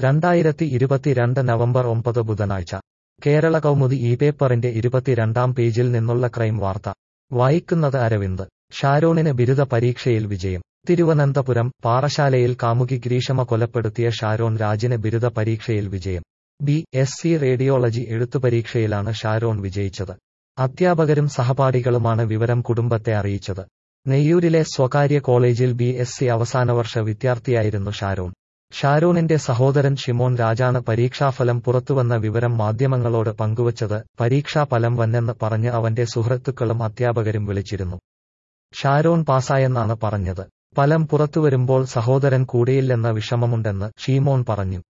2022 November 9 ബുധനാഴ്ച കേരള കൗമുദി ഈ പേപ്പറിന്റെ 22-ാം പേജിൽ നിന്നുള്ള ക്രൈം വാർത്ത വായിക്കുന്നത് അരവിന്ദ്. ഷാരോണിന് ബിരുദ പരീക്ഷയിൽ വിജയം. തിരുവനന്തപുരം പാറശാലയിൽ കാമുകി ഗ്രീഷമ കൊലപ്പെടുത്തിയ ഷാരോൺ രാജിന് ബിരുദ പരീക്ഷയിൽ വിജയം. ബി.എസ്.സി റേഡിയോളജി എഴുത്തുപരീക്ഷയിലാണ് ഷാരോൺ വിജയിച്ചത്. അധ്യാപകരും സഹപാഠികളുമാണ് വിവരം കുടുംബത്തെ അറിയിച്ചത്. നെയ്യൂരിലെ സ്വകാര്യ കോളേജിൽ ബി.എസ്.സി അവസാനവർഷ വിദ്യാർത്ഥിയായിരുന്നു ഷാരോൺ. ഷാരോണിന്റെ സഹോദരൻ ഷിമോൻ രാജാണ് പരീക്ഷാഫലം പുറത്തുവന്ന വിവരം മാധ്യമങ്ങളോട് പങ്കുവച്ചത്. പരീക്ഷാഫലം വന്നെന്ന് പറഞ്ഞ് അവന്റെ സുഹൃത്തുക്കളും അധ്യാപകരും വിളിച്ചിരുന്നു. ഷാരോൺ പാസായെന്നാണ് പറഞ്ഞത്. ഫലം പുറത്തുവരുമ്പോൾ സഹോദരൻ കൂടെയില്ലെന്ന വിഷമമുണ്ടെന്ന് ഷീമോൻ പറഞ്ഞു.